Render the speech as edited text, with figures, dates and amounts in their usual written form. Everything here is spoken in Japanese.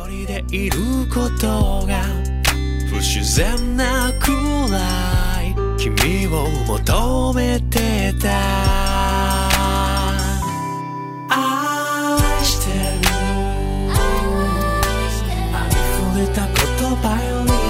人でいることが不自然なくらい君を求めてた。愛してるありふれた言葉より